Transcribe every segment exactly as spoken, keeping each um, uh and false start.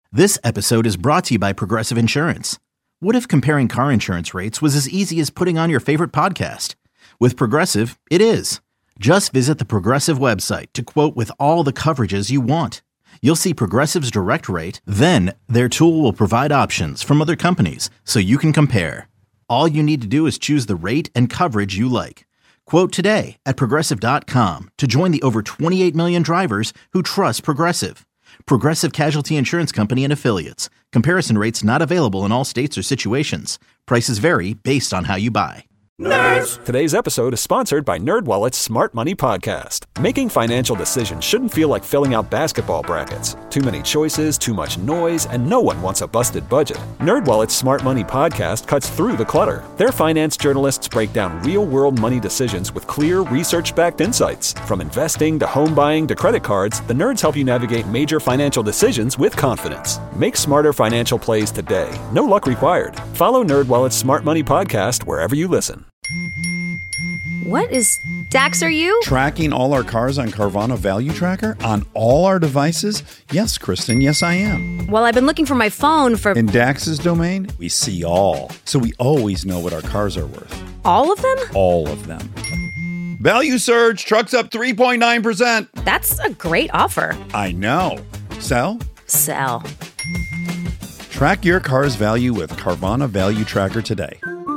This episode is brought to you by Progressive Insurance. What if comparing car insurance rates was as easy as putting on your favorite podcast? With Progressive, it is. Just visit the Progressive website to quote with all the coverages you want. You'll see Progressive's direct rate, then their tool will provide options from other companies so you can compare. All you need to do is choose the rate and coverage you like. Quote today at Progressive dot com to join the over twenty-eight million drivers who trust Progressive. Progressive Casualty Insurance Company and Affiliates. Comparison rates not available in all states or situations. Prices vary based on how you buy. Nerds! Today's episode is sponsored by NerdWallet's Smart Money Podcast. Making financial decisions shouldn't feel like filling out basketball brackets. Too many choices, too much noise, and no one wants a busted budget. NerdWallet's Smart Money Podcast cuts through the clutter. Their finance journalists break down real-world money decisions with clear, research-backed insights. From investing to home buying to credit cards, the nerds help you navigate major financial decisions with confidence. Make smarter financial plays today. No luck required. Follow NerdWallet's Smart Money Podcast wherever you listen. What is Dax, are you? Tracking all our cars on Carvana Value Tracker on all our devices? Yes, Kristen, yes I am. Well, I've been looking for my phone for... In Dax's domain, we see all. So we always know what our cars are worth. All of them? All of them. Value surge, trucks up three point nine percent. That's a great offer. I know. Sell? Sell. Track your car's value with Carvana Value Tracker today.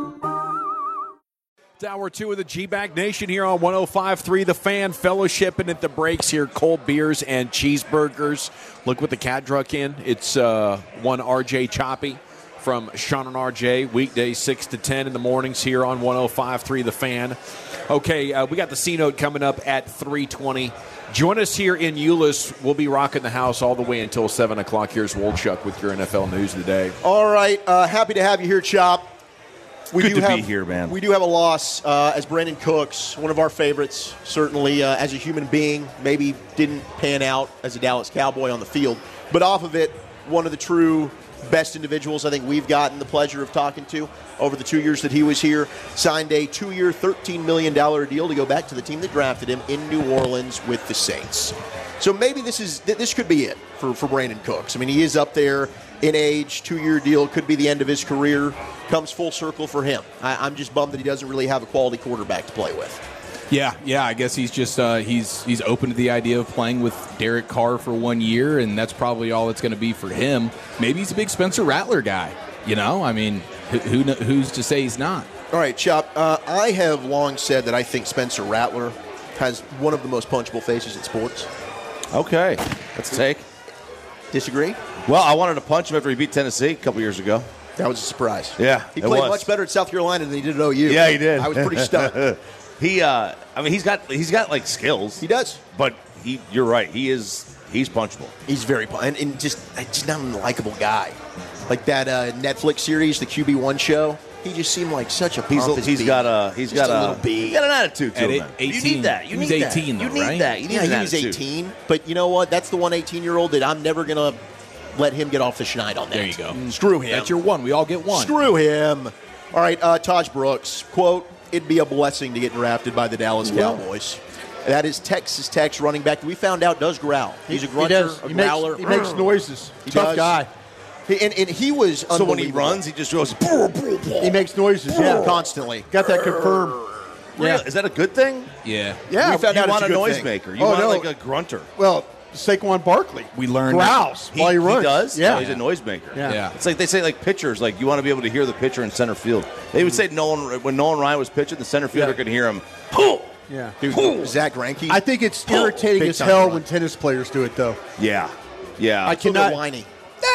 Hour two of the G-Bag Nation here on one oh five point three The Fan, fellowshipping at the breaks here, cold beers and cheeseburgers. Look what the cat druck in. It's uh, one R J Choppy from Sean and R J, weekdays six to ten in the mornings here on one oh five point three The Fan. Okay, uh, we got the C-Note coming up at three twenty. Join us here in Euless. We'll be rocking the house all the way until seven o'clock. Here's Wolchuk with your N F L news of the day. All right, uh, happy to have you here, Chop. We Good do to have, be here, man. We do have a loss uh, as Brandon Cooks, one of our favorites, certainly uh, as a human being, maybe didn't pan out as a Dallas Cowboy on the field. But off of it, one of the true best individuals I think we've gotten the pleasure of talking to over the two years that he was here. Signed a two-year, thirteen million dollars deal to go back to the team that drafted him in New Orleans with the Saints. So maybe this is this could be it for, for Brandon Cooks. I mean, he is up there in age, two-year deal, could be the end of his career. Comes full circle for him. I, I'm just bummed that he doesn't really have a quality quarterback to play with. Yeah, yeah. I guess he's just uh, he's he's open to the idea of playing with Derek Carr for one year, and that's probably all it's going to be for him. Maybe he's a big Spencer Rattler guy. You know, I mean, who, who who's to say he's not? All right, Chop. Uh, I have long said that I think Spencer Rattler has one of the most punchable faces in sports. Okay, let's take. Disagree? Well, I wanted to punch him after he beat Tennessee a couple years ago. That was a surprise. Yeah, he it played was. much better at South Carolina than he did at O U. Yeah, he did. I was pretty stunned. he, uh, I mean, he's got he's got like skills. He does, but he, you're right. He is he's punchable. He's very and, and just just not a likable guy. Like that uh, Netflix series, the Q B one show. He just seemed like such a he's pompous he's bee. got a he's just got a a, little bee. He's got an attitude to At him. eighteen, You need that. You he was need eighteen that. though, you need right? that. You need Yeah, an he was attitude. eighteen. But you know what? That's the one eighteen-year-old that I'm never gonna let him get off the schneid on that. There you go. Mm, Screw him. That's your one. We all get one. Screw him. All right, uh, Taj Brooks, quote, it'd be a blessing to get drafted by the Dallas Cowboys. That is Texas Tech's running back. We found out does growl. He's a grunter, he does. a he growler. Makes, he makes noises. He Tough does. guy. He, and, and he was So when he unbelievable. runs, he just goes. He makes noises, yeah. Constantly. Got that confirmed. Yeah. Yeah. Is that a good thing? Yeah. Yeah. We found you out want it's a a good thing. noisemaker. You Oh, want no. like a grunter. Well, Saquon Barkley. We learned growls He, while he he runs. does? Yeah. Oh, he's a noisemaker. Yeah. Yeah. It's like they say, like pitchers, like you want to be able to hear the pitcher in center field. They would say Nolan when Nolan Ryan was pitching, the center fielder Yeah. could hear him. Yeah. Dude, Zach Greinke. I think it's irritating Big as time hell run. when tennis players do it, though. Yeah, yeah. I It's a little cannot. bit whiny.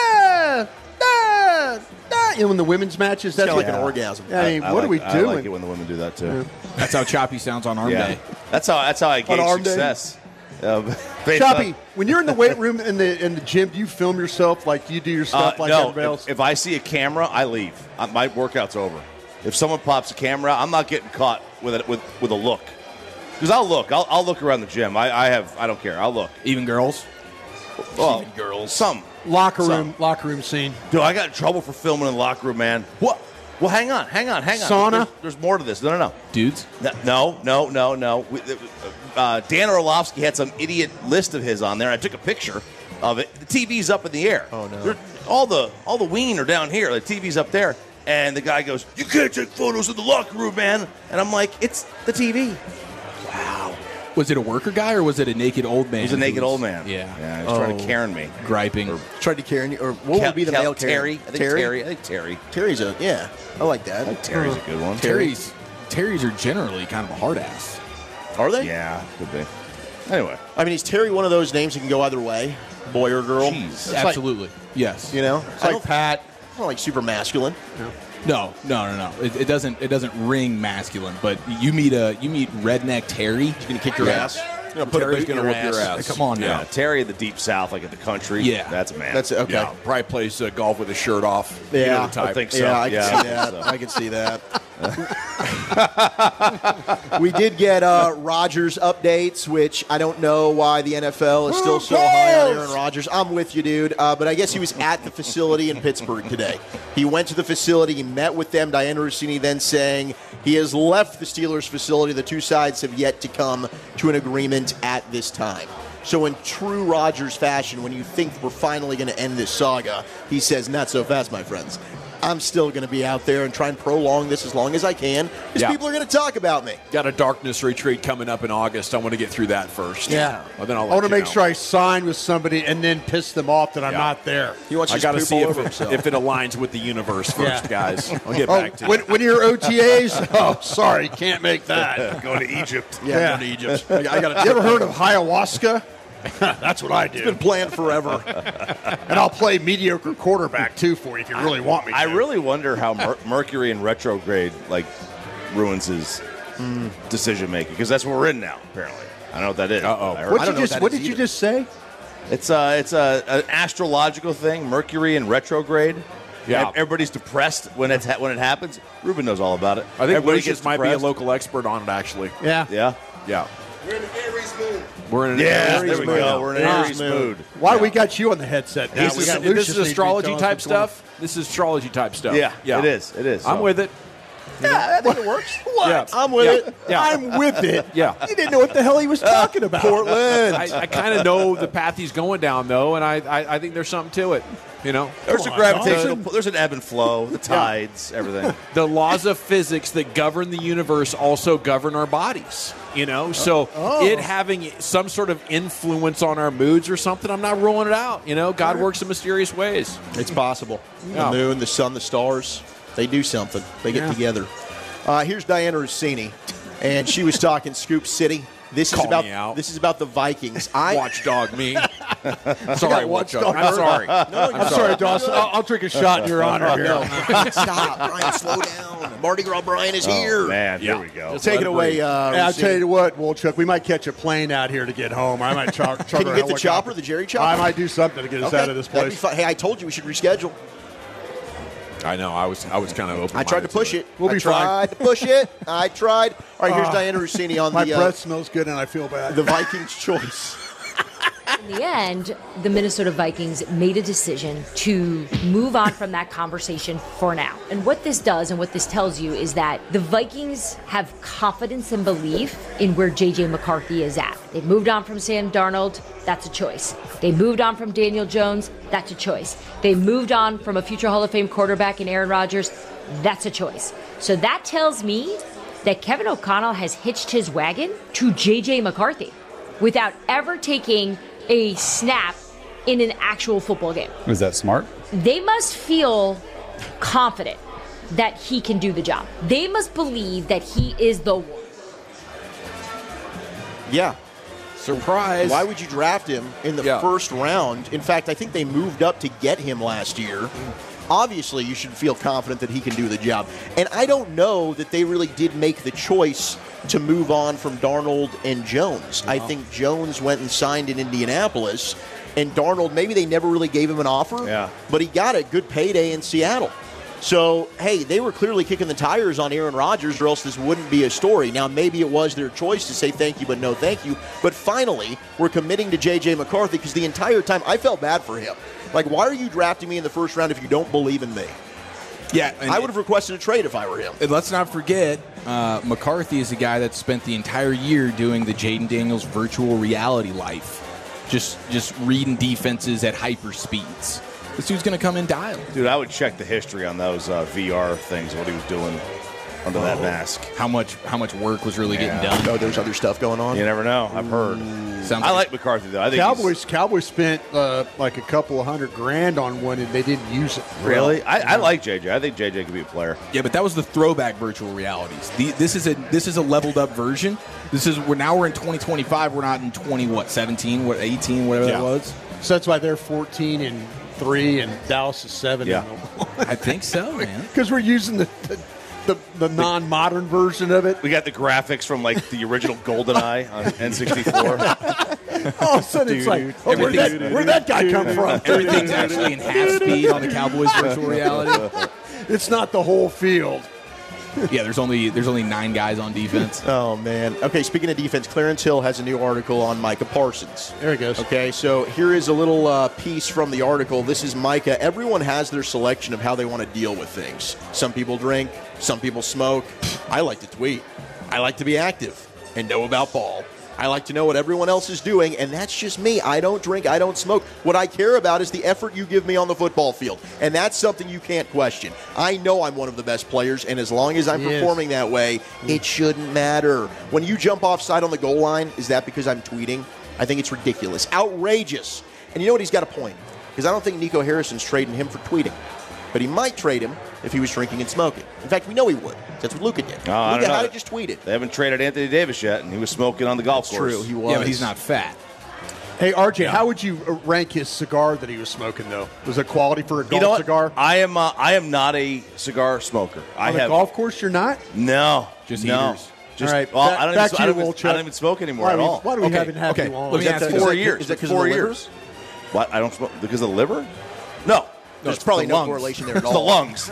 Ah, ah, ah. You know, in the women's matches, that's It's like like an orgasm. I mean, I what like, are we I doing? like it when the women do that too. That's how Choppy sounds on arm Yeah, day. that's how that's how I gauge arm day? success. Um, based Choppy, on- when you're in the weight room in the in the gym, do you film yourself like you do your uh, stuff like no, everybody else? if, if I see a camera, I leave. Uh, my workout's over. If someone pops a camera, I'm not getting caught with a, with with a look. Because I'll look. I'll, I'll look around the gym. I, I have. I don't care. I'll look. Even girls? Well, Even girls. Some. locker some. room, locker room scene. Dude, I got in trouble for filming in the locker room, man. What? Well, hang on, hang on, hang on. Sauna? There's, there's more to this. No, no, no. Dudes? No, no, no, no. We, uh, Dan Orlovsky had some idiot list of his on there. I took a picture. of it. The T V's up in the air. Oh, no. They're, all the all the ween are down here. The T V's up there. And the guy goes, "You can't take photos in the locker room, man." And I'm like, "It's the T V." Wow. Was it a worker guy or was it a naked old man? He was a naked was, old man. Yeah. Yeah, he was trying to Oh. Karen me. Griping. Or, Tried to carry, or what Kel- would be the Kel- male Terry. Terry? I think Terry. I think Terry. Terry's a yeah. I like that. I think Terry's a good one. Terry's Terry's are generally kind of a hard ass. Are they? Yeah, could be. Anyway. I mean, is Terry one of those names that can go either way, boy or girl? Jeez. Absolutely. yes. You know, It's I like don't, Pat. I don't like super masculine. No, no, no, no. It, it doesn't. It doesn't ring masculine. But you meet a you meet redneck Terry. He's gonna kick your Yeah. ass. You're gonna put Terry's a boot in gonna your whoop your ass. ass. Come on Yeah, now. Terry in the deep south, like at the country. Yeah. That's a man. That's okay. Yeah, probably plays uh, golf with his shirt off. Yeah, You know the type. I think so. Yeah, I can Yeah. see that. I can see that. We did get uh, Rodgers updates, which I don't know why the N F L is still so high on Aaron Rodgers. I'm with you, dude. Uh, but I guess he was at the facility in Pittsburgh today. He went to the facility, he met with them. Diana Rossini then saying he has left the Steelers facility. The two sides have yet to come to an agreement at this time. So in true Rodgers fashion, when you think we're finally going to end this saga, he says, "Not so fast, my friends. I'm still going to be out there and try and prolong this as long as I can because Yeah. people are going to talk about me." Got a darkness retreat coming up in August. I want to get through that first. Yeah. Well, then I'll I let want to you make know. sure I sign with somebody and then piss them off that I'm Yeah. not there. He wants I to got to poop see all if over it, himself. if it aligns with the universe first, Yeah. guys. I'll get Oh, back to when, you. when you're O T As, oh, sorry, can't make that. Going to Egypt. yeah, Yeah. going to Egypt. I, I got You ever heard of ayahuasca? That's what I do. It's been planned forever. And I'll play mediocre quarterback, too, for you if you really want me to. I really wonder how Mer- Mercury in retrograde like ruins his decision making because that's what we're in now. Apparently, I don't know what that is. Uh-oh. I heard- What, I you don't know just, what that what is did you either. just say? It's uh, it's a an astrological thing. Mercury in retrograde. Yeah. Ev- everybody's depressed when it's ha- when it happens. Ruben knows all about it. I think Everybody Lucius gets might be a depressed. local expert on it, actually. Yeah. Yeah. Yeah. We're in Aries moon. We're in an Yeah. Aries There we mood. go. We're in an Yeah. Aries mood. Why we got you on the headset now? This We is, got this Lucius is need to be astrology telling us type what's going on. stuff. This is astrology type stuff. Yeah, yeah. it is. It is. I'm So- with it. Yeah, I think it works. What? Yeah. I'm with Yeah. it. Yeah. I'm with it. Yeah. You didn't know what the hell he was talking about. Portland. I, I kind of know the path he's going down, though, and I, I, I think there's something to it. You know, There's a on, gravitational. There's an ebb and flow. The tides. Everything. the laws of physics that govern the universe also govern our bodies. You know, so Oh. it having some sort of influence on our moods or something, I'm not ruling it out. You know, God works in mysterious ways. It's possible. Yeah. The moon, the sun, the stars, they do something. They get Yeah. together. Uh, here's Diana Rossini, and she was talking Scoop City. This Call is about me out. this is about the Vikings. I Watchdog me. sorry, watchdog. Watchdog. I'm sorry. no, I'm sorry, Dawson. I'll, I'll drink a shot in your honor here. no, stop, Brian. Slow down. Mardi Gras Brian is here. Oh, man, Yeah. here we go. Just Take let it it away. breathe. Uh, Yeah, I'll Rossini. tell you what, Wolchuk, we might catch a plane out here to get home. I might char- charter Can you a get the helicopter. chopper, the Jerry chopper? I might do something to get us Okay, out of this that'd be place. fun. Hey, I told you we should reschedule. I know. I was. I was kind of open. I tried to push it. We'll I be fine. tried to push it. I tried. All right, here's Uh, Diana Rossini on My the breath uh, smells good and I feel bad. the Vikings' choice. In the end, the Minnesota Vikings made a decision to move on from that conversation for now. And what this does and what this tells you is that the Vikings have confidence and belief in where J J McCarthy is at. They've moved on from Sam Darnold. That's a choice. They moved on from Daniel Jones. That's a choice. They moved on from a future Hall of Fame quarterback in Aaron Rodgers. That's a choice. So that tells me that Kevin O'Connell has hitched his wagon to J J McCarthy without ever taking a snap in an actual football game. Is that smart? They must feel confident that he can do the job. They must believe that he is the one. Yeah. Surprise. Why would you draft him in the Yeah. first round? In fact, I think they moved up to get him last year. Obviously, you should feel confident that he can do the job. And I don't know that they really did make the choice to move on from Darnold and Jones. I think Jones went and signed in Indianapolis, and Darnold, maybe they never really gave him an offer, Yeah. but he got a good payday in Seattle. So, hey, they were clearly kicking the tires on Aaron Rodgers, or else this wouldn't be a story. Now, maybe it was their choice to say thank you, but no thank you. But finally, we're committing to J J McCarthy because the entire time I felt bad for him. Like, why are you drafting me in the first round if you don't believe in me? Yeah, and I would have requested a trade if I were him. And let's not forget, uh, McCarthy is a guy that spent the entire year doing the Jaden Daniels virtual reality life. just just reading defenses at hyper speeds. This dude's going to come in dialed. Dude, I would check the history on those uh, V R things, what he was doing under oh. that mask. How much how much work was really yeah. getting done? Oh, there's other stuff going on? You never know. I've heard. Sounds I like McCarthy, though. I think Cowboys Cowboys spent uh, like a couple of hundred grand on one, and they didn't use it. Really? I, I like J J. I think J J could be a player. Yeah, but that was the throwback virtual realities. The, this is a this is a leveled up version. This is we're now we're in twenty twenty-five. We're not in twenty what seventeen what eighteen whatever yeah. that was. So that's why they're fourteen and three, and Dallas is seven. Yeah, I think so, man. Because we're using the. the The, the non-modern version of it. We got the graphics from like the original GoldenEye on N sixty-four. All of a sudden, it's like, oh, where'd that, where'd that guy come from? Everything's actually in half speed on the Cowboys virtual reality. It's not the whole field. Yeah, there's only there's only nine guys on defense. Oh, man. Okay, speaking of defense, Clarence Hill has a new article on Micah Parsons. There he goes. Okay, so here is a little uh, piece from the article. This is Micah. Everyone has their selection of how they want to deal with things. Some people drink. Some people smoke. I like to tweet. I like to be active and know about ball. I like to know what everyone else is doing, and that's just me. I don't drink. I don't smoke. What I care about is the effort you give me on the football field, and that's something you can't question. I know I'm one of the best players, and as long as I'm Yes. performing that way, it shouldn't matter. When you jump offside on the goal line, is that because I'm tweeting? I think it's ridiculous. Outrageous. And you know what? He's got a point, because I don't think Nico Harrison's trading him for tweeting. But he might trade him if he was drinking and smoking. In fact, we know he would. That's what Luka did. Oh, I Luka don't know. had it just tweeted. They haven't traded Anthony Davis yet, and he was smoking on the golf That's course. true. He was. Yeah, but he's not fat. Hey, R J, how would you rank his cigar that he was smoking, though? Was it quality for a golf You know what? cigar? I am. Uh, I am not a cigar smoker. I On the have golf course, you're not? no, Just no. eaters. Just, All right, well, back- I don't, back even, to I, you, don't even, Wolchuk. I don't even smoke anymore Why at do we, all. why do we Okay, haven't had okay. you on? Let me Is ask that- you is Four that- years. Is that because Four of the years. livers? What? I don't smoke because of the liver? No. There's It's probably the no lungs. correlation there at It's the all. lungs.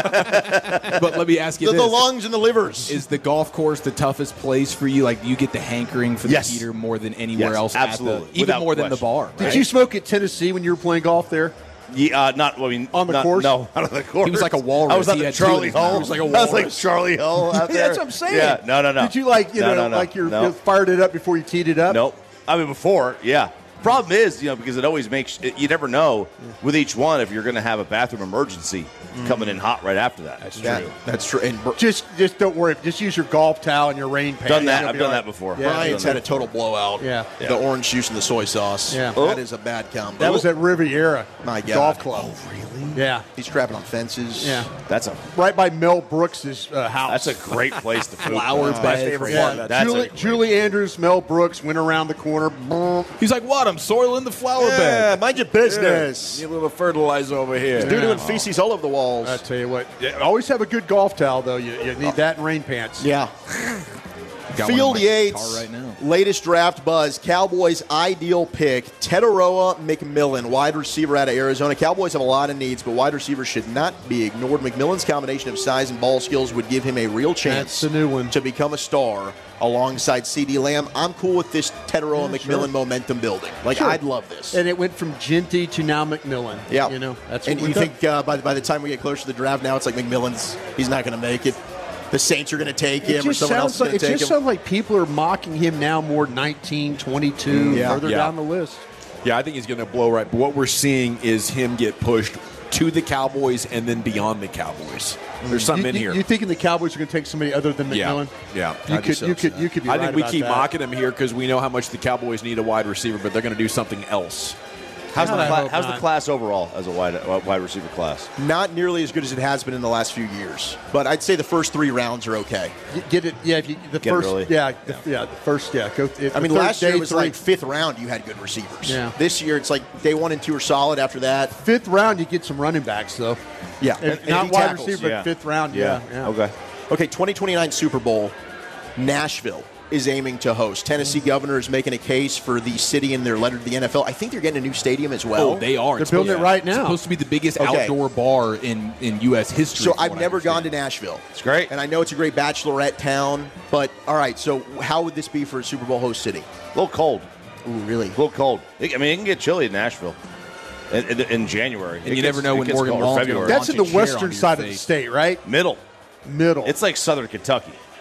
But let me ask you The, this. the lungs and the livers. Is the golf course the toughest place for you? Like, you get the hankering for the Yes. heater more than anywhere Yes, else? absolutely. At the, even Without more than the question. bar. Did right? you smoke at Tennessee when you were playing golf there? Yeah, uh, not. I mean, On the not, course? No, not on the course. He was like a walrus. I was like He the had two in Charlie his mouth. Hull. He was like a I was like walrus. Charlie Hull out there. That's what I'm saying. Yeah, no, no, no. Did you like, you No, know, no, no. like you're, No. you fired it up before you teed it up? Nope. I mean, before, yeah. Problem is, you know, because it always makes you never know with each one if you're going to have a bathroom emergency coming in hot right after that. That's That- true. that's true. And Br- Just, just don't worry. Just use your golf towel and your rain pants. Done that. You'll I've be done all that right. before. Yeah. Brian's had a total blowout. Yeah. The orange juice and the soy sauce. Yeah. That is a bad combo. That was at Riviera My God. Golf Club. Oh, really? Yeah, He's trapping on fences. yeah. That's a Right by Mel Brooks' uh, house. that's a great place to food. Flower That's my bed. favorite Yeah. part. That's Julie, a, Julie Andrews, Mel Brooks went around the corner. Brrr. He's like, what? I'm soiling the flower Yeah, bed. mind your business. Need a little fertilizer over here. Dude doing feces all over the walls. I tell you what, yeah, always have a good golf towel though. You, you need that and rain pants. yeah. Got one in Field my Yates, car right now. latest draft buzz. Cowboys' ideal pick, Teteroa McMillan, wide receiver out of Arizona. Cowboys have a lot of needs, but wide receivers should not be ignored. McMillan's combination of size and ball skills would give him a real chance That's the new one. to become a star alongside CeeDee Lamb. I'm cool with this Teteroa Yeah, McMillan sure. momentum building. Like, Sure. I'd love this. And it went from Ginty to now McMillan. Yeah, you know that's and what you we've think uh, by by the time we get closer to the draft, now it's like McMillan's he's not going to make it. The Saints are going to take It him, or just someone else sounds is like going it to just take him. sounds like people are mocking him now more nineteen, twenty-two, Yeah. further Yeah. down the list. Yeah, I think he's going to blow right. But what we're seeing is him get pushed to the Cowboys and then beyond the Cowboys. There's something you, in you- here. You thinking the Cowboys are going to take somebody other than yeah, McMillan? yeah. You I'd be could, so you could, upset. you could be I right think we about keep that. mocking him here because we know how much the Cowboys need a wide receiver, but they're going to do something else. how's the God, I cla- hope how's the not. class overall as a wide uh, wide receiver class? Not nearly as good as it has been in the last few years, but I'd say the first three rounds are okay. You Get it? Yeah, if you, the Get it first, early. yeah, the, yeah, the first, yeah. Go. If I the mean, third last year day it was three- like fifth round, you had good receivers. Yeah. This year it's like day one and two are solid. After that, fifth round. You get some running backs though. yeah, If and- not and wide tackles. receiver, but Yeah. fifth round. Yeah, yeah. Okay. Okay, twenty twenty-nine Super Bowl, Nashville is aiming to host. Tennessee governor is making a case for the city in their letter to the N F L. I think they're getting a new stadium as well. Oh, they are. They're It's building supposed- it right now. It's supposed to be the biggest Okay. outdoor bar in, in U S history. So from I've what I never gone to understand. Nashville. It's great. And I know it's a great bachelorette town, but all right, so how would this be for a Super Bowl host city? A little cold. Ooh, really? A little cold. I mean, it can get chilly in Nashville in, in, in January. And It you gets- never know it when gets Morgan cold, or Wallen's February. gonna That's in launch the a chair on western your side of the face. state, right? Middle. Middle. It's like Southern Kentucky.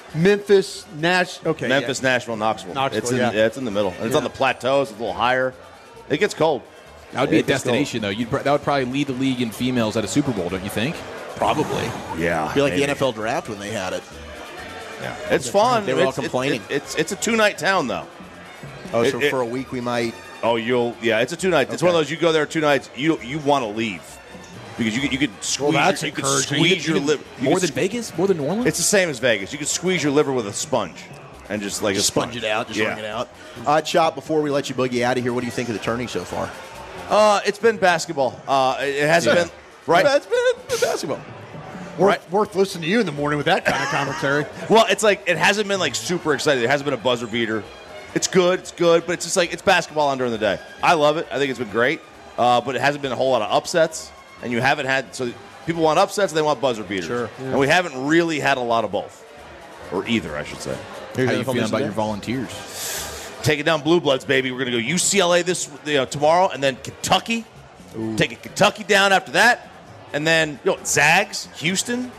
Memphis, Nash. Okay, Memphis, yeah. Nashville, Knoxville. Knoxville, it's in, yeah. yeah, it's in the middle, and it's Yeah. on the plateaus. It's a little higher. It gets cold. That would be It a gets destination, though. You'd, pr- that would probably lead the league in females at a Super Bowl, don't you think? Probably. Yeah, It'd be like maybe. the N F L draft when they had it. Yeah, it's fun. They were all It's- it- complaining. it- it's it's a two night town though. Oh, It- so it- for a week we might. Oh, you'll yeah. It's a two night. It's one of those you go there two nights. You you want to leave because you could, you could squeeze. Well, that's your, you could encouraging. squeeze You could- your you could- liver More than Vegas? More than New Orleans? It's the same as Vegas. You could squeeze your liver with a sponge and just like Just a sponge, sponge it out, just yeah. wring it out. Uh, Chop, before we let you boogie out of here, what do you think of the tourney so far? Uh, it's been basketball. Uh, it it hasn't Yeah. been right. It's been basketball. Worth, Right. worth listening to you in the morning with that kind of commentary. Well, it's like it hasn't been like super exciting. There hasn't been a buzzer beater. It's good. It's good, but it's just like it's basketball on during the day. I love it. I think it's been great, uh, but it hasn't been a whole lot of upsets, and you haven't had so people want upsets and they want buzzer beaters, Sure. Yeah. and we haven't really had a lot of both, or either, I should say. How are you feeling about your volunteers? Taking down Blue Bloods, baby. We're gonna go U C L A this you know, tomorrow, and then Kentucky. Taking Kentucky down after that, and then you know, Zags, Houston.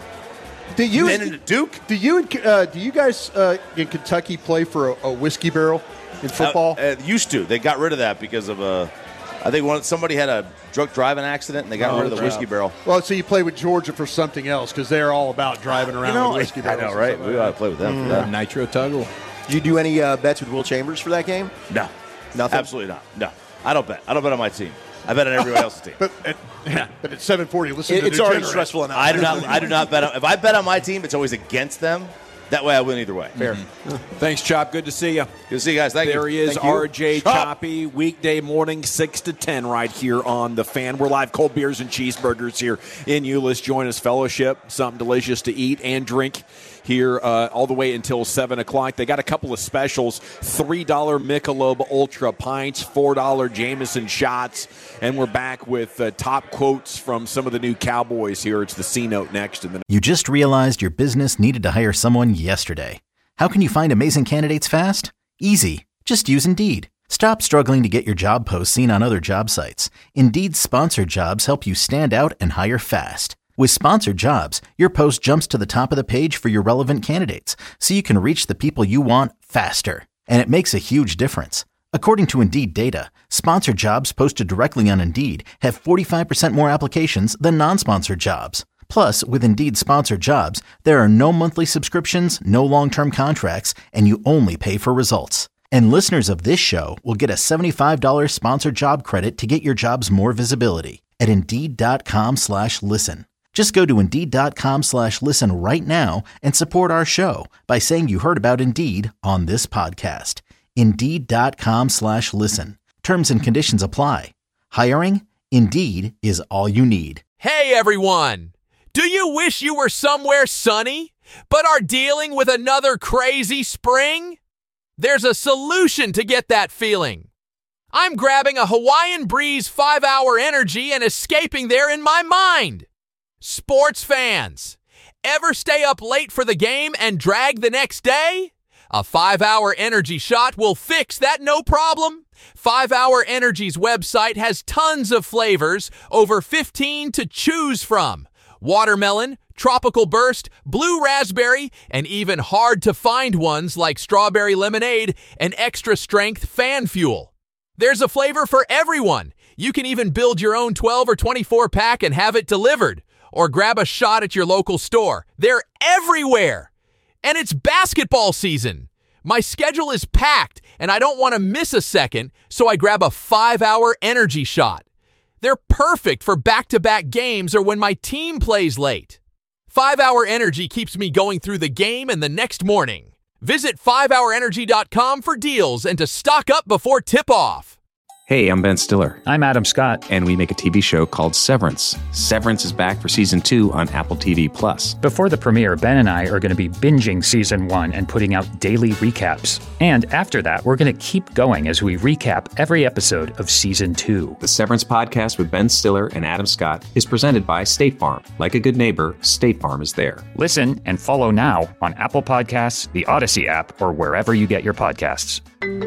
Do you then into Duke? Do you and uh, do you guys uh, in Kentucky play for a, a whiskey barrel in football? Uh, uh, used to. They got rid of that because of uh, I think one somebody had a drunk driving accident and they got Oh, rid of the wow. whiskey barrel. Well, so you play with Georgia for something else because they're all about driving around You know, with whiskey I barrels. know, and right? stuff We like ought that. to play with them Mm. for that. Nitro Tuggle. Did you do any uh, bets with Will Chambers for that game? No, Nothing? absolutely not. No, I don't bet. I don't bet on my team. I bet on everyone else's team. But at, yeah, but at seven forty, listen It- to it's already Degenerate. stressful enough. I do not. I do not bet on. If I bet on my team, it's always against them. That way, I win either way. Fair. Thanks, Chop. Good to see you. Good to see you guys. Thank There you. he is, Thank you. R J Chop. Choppy, weekday morning, six to ten, right here on The Fan. We're live, cold beers and cheeseburgers here in Euless. Join us, fellowship, something delicious to eat and drink here uh, all the way until seven o'clock. They got a couple of specials, three dollar Michelob Ultra pints, four dollar Jameson shots, and we're back with uh, top quotes from some of the new Cowboys here. It's the C-Note next. In the You just realized your business needed to hire someone yesterday. How can you find amazing candidates fast? Easy. Just use Indeed. Stop struggling to get your job posts seen on other job sites. Indeed's sponsored jobs help you stand out and hire fast. With sponsored jobs, your post jumps to the top of the page for your relevant candidates, so you can reach the people you want faster. And it makes a huge difference. According to Indeed data, sponsored jobs posted directly on Indeed have forty-five percent more applications than non-sponsored jobs. Plus, with Indeed sponsored jobs, there are no monthly subscriptions, no long-term contracts, and you only pay for results. And listeners of this show will get a seventy-five dollars sponsored job credit to get your jobs more visibility at Indeed.com slash listen. Just go to Indeed.com slash listen right now and support our show by saying you heard about Indeed on this podcast. Indeed.com slash listen. Terms and conditions apply. Hiring? Indeed is all you need. Hey, everyone! Do you wish you were somewhere sunny, but are dealing with another crazy spring? There's a solution to get that feeling. I'm grabbing a Hawaiian Breeze five hour Energy and escaping there in my mind. Sports fans, ever stay up late for the game and drag the next day? A five hour Energy shot will fix that no problem. five hour Energy's website has tons of flavors, over fifteen to choose from. Watermelon, tropical burst, blue raspberry, and even hard-to-find ones like strawberry lemonade and extra-strength fan fuel. There's a flavor for everyone. You can even build your own twelve or twenty-four pack and have it delivered, or grab a shot at your local store. They're everywhere. And it's basketball season. My schedule is packed, and I don't want to miss a second, so I grab a five hour Energy shot. They're perfect for back-to-back games or when my team plays late. five hour Energy keeps me going through the game and the next morning. Visit five hour energy dot com for deals and to stock up before tip-off. Hey, I'm Ben Stiller. I'm Adam Scott. And we make a T V show called Severance. Severance is back for season two on Apple T V Plus. Before the premiere, Ben and I are going to be binging season one and putting out daily recaps. And after that, we're going to keep going as we recap every episode of season two. The Severance podcast with Ben Stiller and Adam Scott is presented by State Farm. Like a good neighbor, State Farm is there. Listen and follow now on Apple Podcasts, the Odyssey app, or wherever you get your podcasts.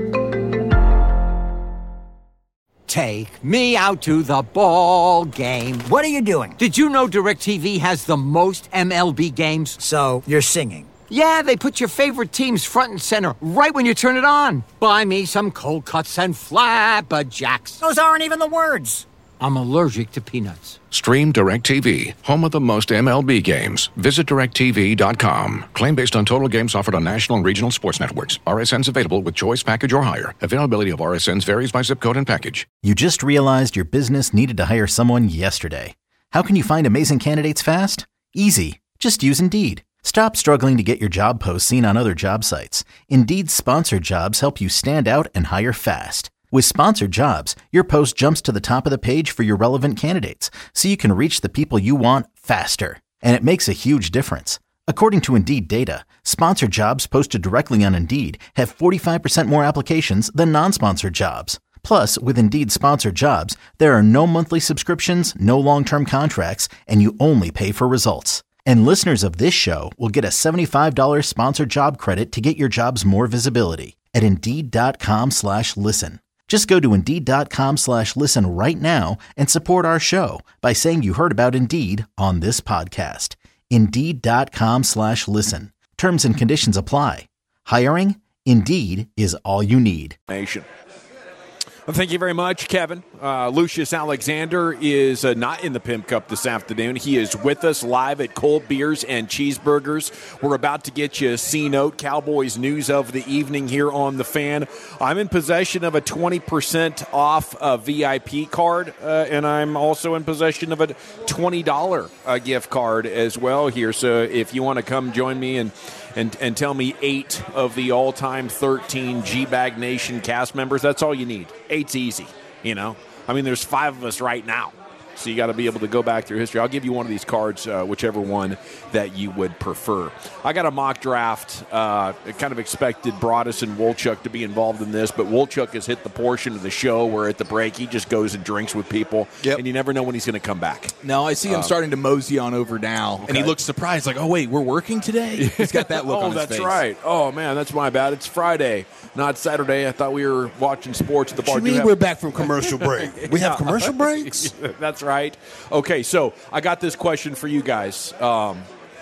Take me out to the ball game. What are you doing? Did you know DirecTV has the most M L B games? So, you're singing. Yeah, they put your favorite teams front and center right when you turn it on. Buy me some cold cuts and flapjacks. Those aren't even the words. I'm allergic to peanuts. Stream DirecTV, home of the most M L B games. Visit direct T V dot com. Claim based on total games offered on national and regional sports networks. R S Ns available with choice package or higher. Availability of R S Ns varies by zip code and package. You just realized your business needed to hire someone yesterday. How can you find amazing candidates fast? Easy. Just use Indeed. Stop struggling to get your job posts seen on other job sites. Indeed's sponsored jobs help you stand out and hire fast. With sponsored jobs, your post jumps to the top of the page for your relevant candidates, so you can reach the people you want faster. And it makes a huge difference. According to Indeed data, sponsored jobs posted directly on Indeed have forty-five percent more applications than non-sponsored jobs. Plus, with Indeed sponsored jobs, there are no monthly subscriptions, no long-term contracts, and you only pay for results. And listeners of this show will get a seventy-five dollars sponsored job credit to get your jobs more visibility at Indeed.com slash listen. Just go to Indeed.com slash listen right now and support our show by saying you heard about Indeed on this podcast. Indeed.com slash listen. Terms and conditions apply. Hiring? Indeed is all you need. Nation. Well, thank you very much, Kevin. Uh, Lucius Alexander is uh, not in the Pimp Cup this afternoon. He is with us live at Cold Beers and Cheeseburgers. We're about to get you a C-Note, Cowboys news of the evening here on The Fan. I'm in possession of a twenty percent off uh, V I P card, uh, and I'm also in possession of a twenty dollars uh, gift card as well here. So if you want to come join me and And, and tell me eight of the all-time thirteen G-Bag Nation cast members, that's all you need. Eight's easy, you know. I mean, there's five of us right now, so you got to be able to go back through history. I'll give you one of these cards, uh, whichever one that you would prefer. I got a mock draft. Uh, I kind of expected Broadus and Wolchuk to be involved in this, but Wolchuk has hit the portion of the show where at the break he just goes and drinks with people, yep. and you never know when he's going to come back. No, I see him um, starting to mosey on over now, okay. and he looks surprised, like, oh, wait, we're working today? He's got that look oh, on his face. Oh, that's right. Oh, man, that's my bad. It's Friday, not Saturday. I thought we were watching sports at the bar. What do you mean have- we're back from commercial break? We have commercial breaks? That's right. Okay, so I got this question for you guys. Um,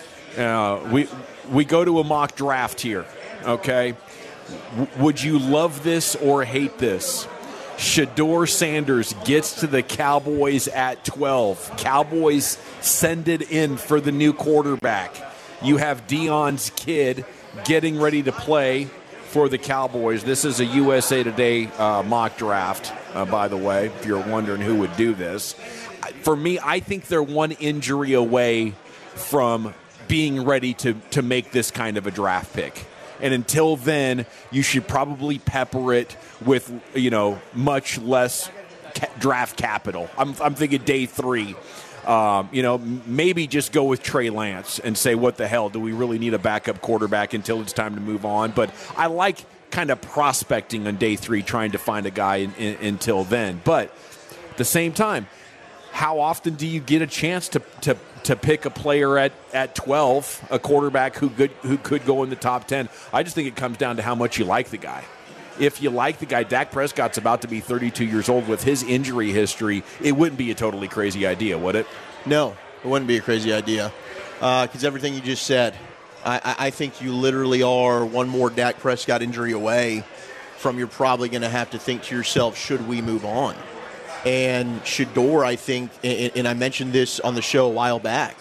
uh, we we go to a mock draft here, okay? W- would you love this or hate this? Shedeur Sanders gets to the Cowboys at twelve. Cowboys send it in for the new quarterback. You have Deion's kid getting ready to play for the Cowboys. This is a U S A Today uh, mock draft, uh, by the way, if you're wondering who would do this. For me, I think they're one injury away from being ready to, to make this kind of a draft pick. And until then, you should probably pepper it with, you know, much less ca- draft capital. I'm, I'm thinking day three. Um, you know, maybe just go with Trey Lance and say, what the hell, do we really need a backup quarterback until it's time to move on? But I like kind of prospecting on day three, trying to find a guy in, in, until then. But at the same time, how often do you get a chance to to, to pick a player at, at twelve, a quarterback who could, who could go in the top ten? I just think it comes down to how much you like the guy. If you like the guy, Dak Prescott's about to be thirty-two years old. With his injury history, it wouldn't be a totally crazy idea, would it? No, it wouldn't be a crazy idea. Because uh, everything you just said, I, I think you literally are one more Dak Prescott injury away from you're probably going to have to think to yourself, should we move on? And Shedeur, I think, and I mentioned this on the show a while back,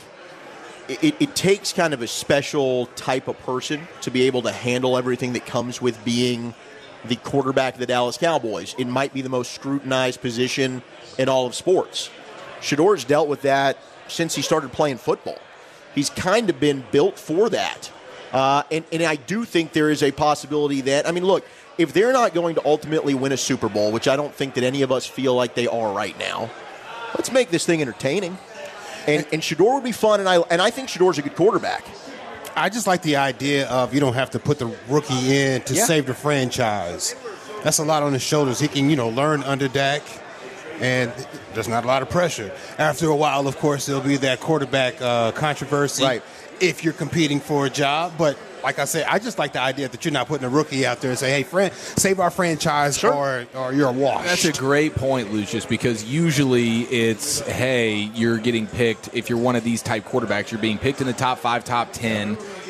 it, it takes kind of a special type of person to be able to handle everything that comes with being the quarterback of the Dallas Cowboys. It might be the most scrutinized position in all of sports. Shedeur's dealt with that since he started playing football. He's kind of been built for that. Uh, and, and I do think there is a possibility that, I mean, look, if they're not going to ultimately win a Super Bowl, which I don't think that any of us feel like they are right now, let's make this thing entertaining. And, and Shedeur would be fun, and I and I think Shedeur's a good quarterback. I just like the idea of you don't have to put the rookie in to yeah. save the franchise. That's a lot on his shoulders. He can, you know, learn under Dak, and there's not a lot of pressure. After a while, of course, there'll be that quarterback uh, controversy right. if you're competing for a job. But like I said, I just like the idea that you're not putting a rookie out there and say, hey, friend, save our franchise sure. or, or you're washed. That's a great point, Lucius, because usually it's, hey, you're getting picked. If you're one of these type quarterbacks, you're being picked in the top five, top ten.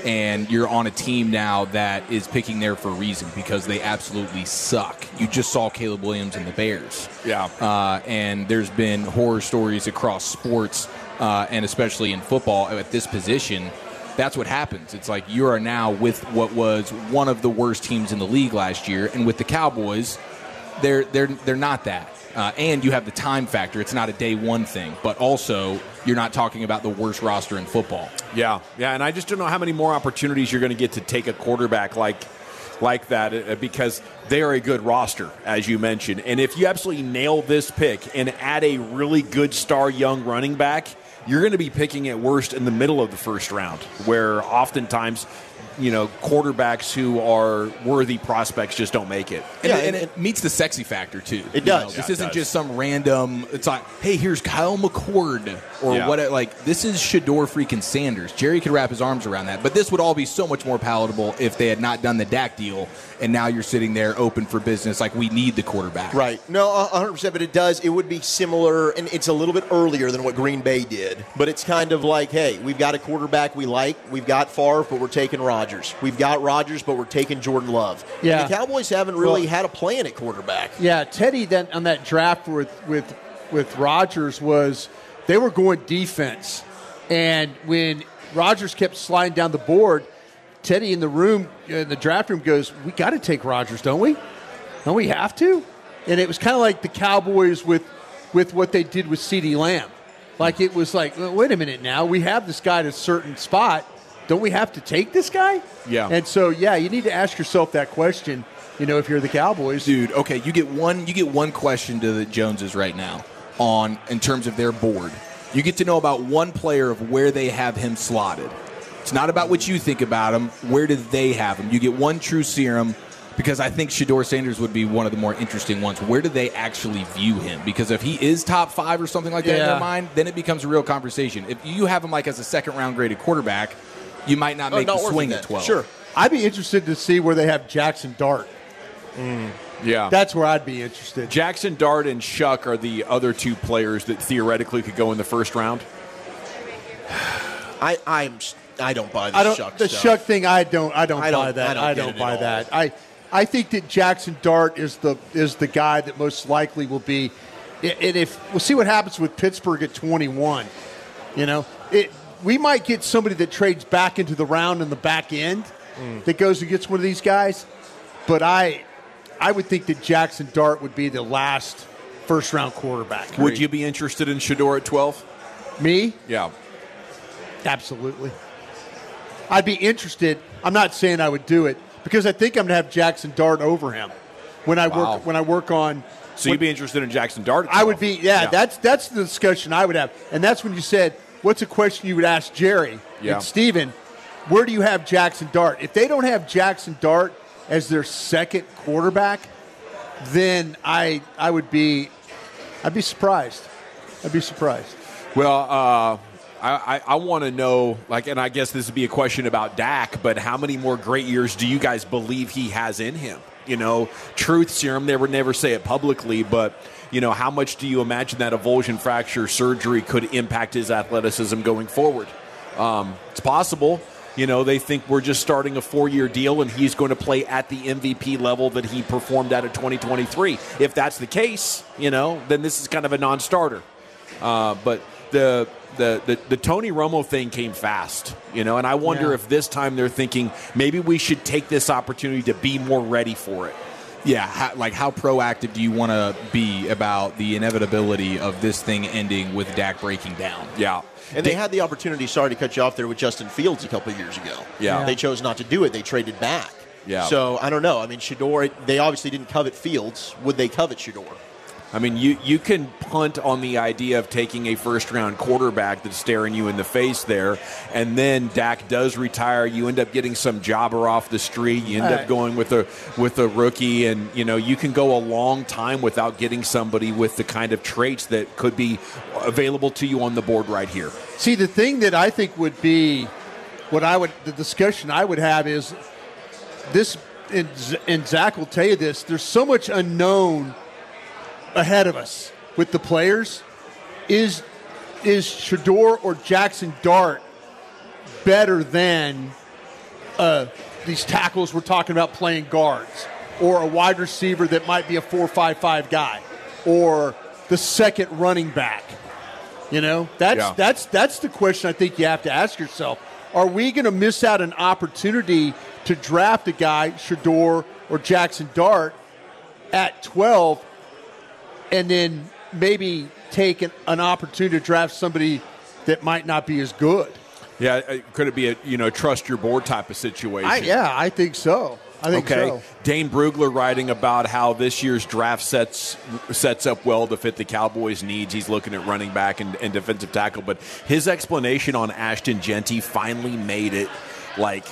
and you're on a team now that is picking there for a reason because they absolutely suck. You just saw Caleb Williams and the Bears. Yeah. Uh, and there's been horror stories across sports, uh, and especially in football at this position. That's what happens. It's like you are now with what was one of the worst teams in the league last year, and with the Cowboys, they're they're they're not that. Uh, and you have the time factor. It's not a day one thing, but also you're not talking about the worst roster in football. Yeah, yeah, and I just don't know how many more opportunities you're going to get to take a quarterback like like that uh, because they are a good roster, as you mentioned. And if you absolutely nail this pick and add a really good star young running back, you're going to be picking at worst in the middle of the first round, where oftentimes, you know, quarterbacks who are worthy prospects just don't make it. And, yeah, and, and it, it meets the sexy factor, too. It does. Know, yeah, this it isn't does. just some random, it's like, hey, here's Kyle McCord or Yeah. what, like, this is Shedeur freaking Sanders. Jerry could wrap his arms around that. But this would all be so much more palatable if they had not done the Dak deal, and now you're sitting there open for business like we need the quarterback. Right. No, one hundred percent, but it does. It would be similar, and it's a little bit earlier than what Green Bay did. But it's kind of like, hey, we've got a quarterback we like. We've got Favre, but we're taking Rodgers. We've got Rodgers, but we're taking Jordan Love. Yeah. And the Cowboys haven't really Well- had a plan at quarterback. Yeah, Teddy then on that draft with with with Rodgers was they were going defense, and when Rodgers kept sliding down the board, Teddy in the room in the draft room goes, "We got to take Rodgers, don't we? Don't we have to?" And it was kind of like the Cowboys with with what they did with CeeDee Lamb. Like it was like, well, wait a minute now, we have this guy at a certain spot. Don't we have to take this guy? Yeah. And so, yeah, you need to ask yourself that question. You know, if you're the Cowboys, Dude, okay, you get one you get one question to the Joneses right now on in terms of their board. You get to know about one player of where they have him slotted. It's not about what you think about him. Where do they have him? You get one true serum because I think Shedeur Sanders would be one of the more interesting ones. Where do they actually view him? Because if he is top five or something like that in Yeah. their mind, then it becomes a real conversation. If you have him like as a second round graded quarterback, you might not Oh, make not the worth swing it at then. twelve. sure. I'd be interested to see where they have Jackson Dart. Yeah. That's where I'd be interested. Jackson Dart and Shuck are the other two players that theoretically could go in the first round. I I'm I don't buy the I don't Shuck the stuff. Shuck thing. I don't. I don't, I don't- buy that. I don't I get don't it at buy all. that. I I think that Jackson Dart is the is the guy that most likely will be. And if we'll see what happens with Pittsburgh at twenty-one, you know, it we might get somebody that trades back into the round in the back end Mm. that goes and gets one of these guys. But I I would think that Jackson Dart would be the last first round quarterback. Would you be interested in Shedeur at twelve? Me? Yeah. Absolutely. I'd be interested. I'm not saying I would do it because I think I'm going to have Jackson Dart over him when I Wow. work when I work on. So you'd be interested in Jackson Dart at I would twelve? be. Yeah, that's that's the discussion I would have, and that's when you said, "What's a question you would ask Jerry Yeah. and Steven? Where do you have Jackson Dart? If they don't have Jackson Dart as their second quarterback, then I I would be I'd be surprised. I'd be surprised. Well, uh, I, I, I want to know, like, and I guess this would be a question about Dak, but how many more great years do you guys believe he has in him? You know, truth serum, they would never say it publicly, but, you know, how much do you imagine that avulsion fracture surgery could impact his athleticism going forward? Um, it's possible. You know, they think we're just starting a four-year deal and he's going to play at the M V P level that he performed at in twenty twenty-three. If that's the case, you know, then this is kind of a non-starter. Uh, but the, the the the Tony Romo thing came fast, you know, and I wonder Yeah. if this time they're thinking maybe we should take this opportunity to be more ready for it. Yeah, how, like how proactive do you want to be about the inevitability of this thing ending with Dak breaking down? Yeah. And they had the opportunity, sorry to cut you off there, with Justin Fields a couple of years ago. Yeah. They chose not to do it. They traded back. Yeah. So, I don't know. I mean, Shedeur, they obviously didn't covet Fields. Would they covet Shedeur? I mean, you, you can punt on the idea of taking a first-round quarterback that's staring you in the face there, and then Dak does retire. You end up getting some jobber off the street. You end All up right. going with a with a rookie, and you know you can go a long time without getting somebody with the kind of traits that could be available to you on the board right here. See, the thing that I think would be what I would the discussion I would have is this, and, Z- and Zach will tell you this. There's so much unknown ahead of us with the players. Is is Shedeur or Jackson Dart better than uh, these tackles we're talking about playing guards, or a wide receiver that might be a four five five guy, or the second running back. You know, that's Yeah. that's that's the question I think you have to ask yourself. Are we going to miss out an opportunity to draft a guy, Shedeur or Jackson Dart, at twelve, and then maybe take an, an opportunity to draft somebody that might not be as good? Yeah, uh, could it be a you know trust your board type of situation? I, yeah, I think so. I think okay. so. Dane Brugler writing about how this year's draft sets sets up well to fit the Cowboys' needs. He's looking at running back and, and defensive tackle, but his explanation on Ashton Jeanty finally made it like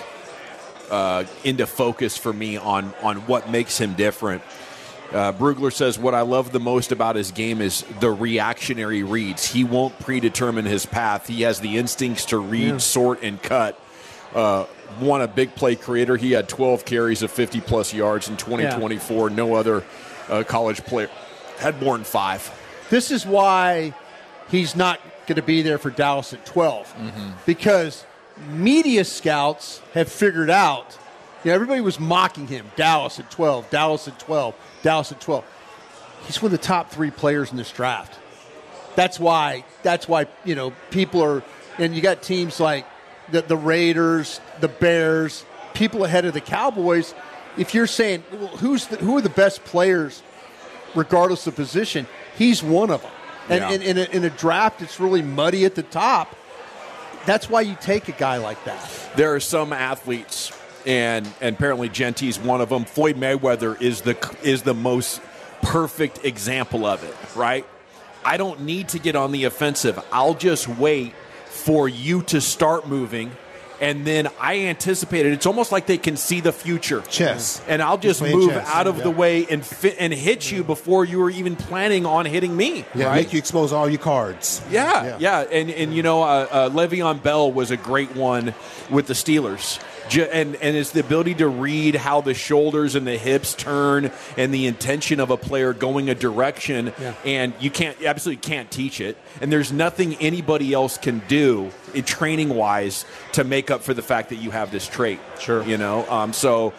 uh, into focus for me on on what makes him different. Uh, Brugler says, what I love the most about his game is the reactionary reads. He won't predetermine his path. He has the instincts to read, Yeah. sort, and cut. Uh, one, a big play creator. He had twelve carries of fifty-plus yards in twenty twenty-four. Yeah. No other uh, college player had more than five. This is why he's not going to be there for Dallas at twelve, Mm-hmm. because media scouts have figured out, you know, everybody was mocking him, Dallas at twelve, Dallas at twelve, Dallas at twelve. He's one of the top three players in this draft. That's why, that's why, you know, people are, and you got teams like the, the Raiders, the Bears, people ahead of the Cowboys. If you're saying, well, who's the, who are the best players regardless of position, he's one of them. And Yeah. in, in, a, in a draft, it's really muddy at the top. That's why you take a guy like that. There are some athletes, and, and apparently Jeanty's one of them. Floyd Mayweather is the is the most perfect example of it, right? I don't need to get on the offensive. I'll just wait for you to start moving, and then I anticipate it. It's almost like they can see the future. Chess. And I'll just Playing move chess. out of Yeah. the way and fit and hit you before you were even planning on hitting me. Yeah, right? make you expose all your cards. Yeah, yeah, and and you know, uh, uh, Le'Veon Bell was a great one with the Steelers, J- and and it's the ability to read how the shoulders and the hips turn and the intention of a player going a direction, Yeah. and you can't absolutely can't teach it, and there's nothing anybody else can do training wise to make up for the fact that you have this trait. Sure, you know, um, so.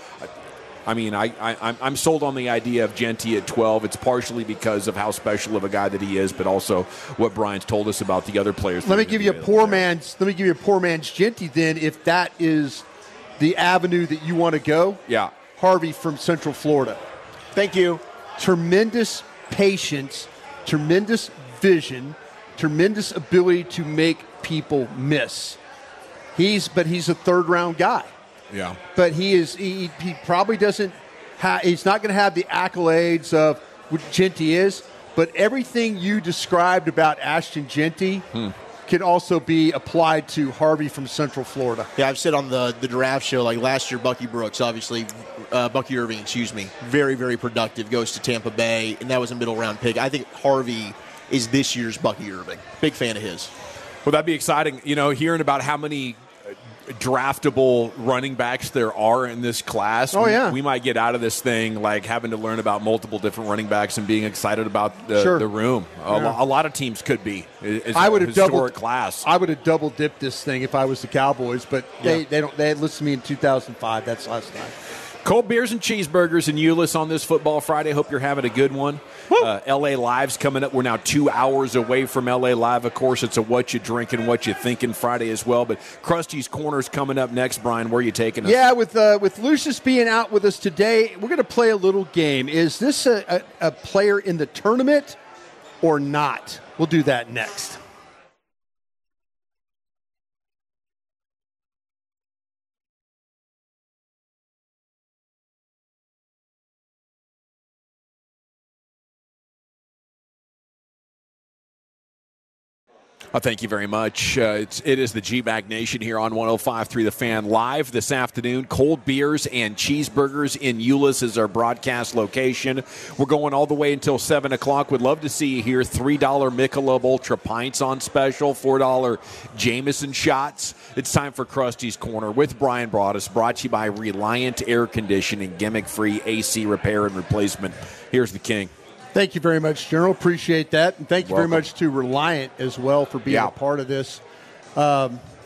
I mean, I, I, I'm- I'm sold on the idea of Jeanty at twelve. It's partially because of how special of a guy that he is, but also what Brian's told us about the other players. Let that me are give gonna you a be poor man's. Let me give you a poor man's Jeanty. Then, if that is the avenue that you want to go, yeah. Harvey from Central Florida. Thank you. Tremendous patience, tremendous vision, tremendous ability to make people miss. He's, but he's a third round guy. Yeah. But he is. He, he probably doesn't. Ha- he's not going to have the accolades of what Jeanty is. But everything you described about Ashton Jeanty Hmm. can also be applied to Harvey from Central Florida. Yeah, I've said on the, the draft show, like last year, Bucky Brooks, obviously, uh, Bucky Irving, excuse me, very, very productive, goes to Tampa Bay, and that was a middle round pick. I think Harvey is this year's Bucky Irving. Big fan of his. Well, that'd be exciting. You know, hearing about how many draftable running backs there are in this class. Oh, we, yeah. we might get out of this thing like having to learn about multiple different running backs and being excited about the, Sure. the room. A, Yeah. lo- a lot of teams could be. It's I would a have historic doubled class. I would have double dipped this thing if I was the Cowboys, but they, Yeah. they don't. They had listened to me in two thousand five. That's last night. Cold beers and cheeseburgers in Euless on this Football Friday. Hope you're having a good one. Uh, L A Live's coming up. We're now two hours away from L A Live. Of course, it's a what you drinking, what you thinking Friday as well. But Krusty's Corner's coming up next. Brian, where are you taking us? Yeah, with uh, with Lucius being out with us today, we're going to play a little game. Is this a, a, a player in the tournament or not? We'll do that next. Oh, thank you very much. Uh, it's, it is the G-Bag Nation here on one oh five point three The Fan live this afternoon. Cold beers and cheeseburgers in Euless is our broadcast location. We're going all the way until seven o'clock. We'd love to see you here. three dollar Michelob Ultra Pints on special, four dollar Jameson shots. It's time for Krusty's Corner with Brian Broaddus, brought to you by Reliant Air Conditioning, gimmick-free A C repair and replacement. Here's the king. Thank you very much, General. Appreciate that. And thank you Welcome. very much to Reliant as well for being Yeah. a part of this. Um,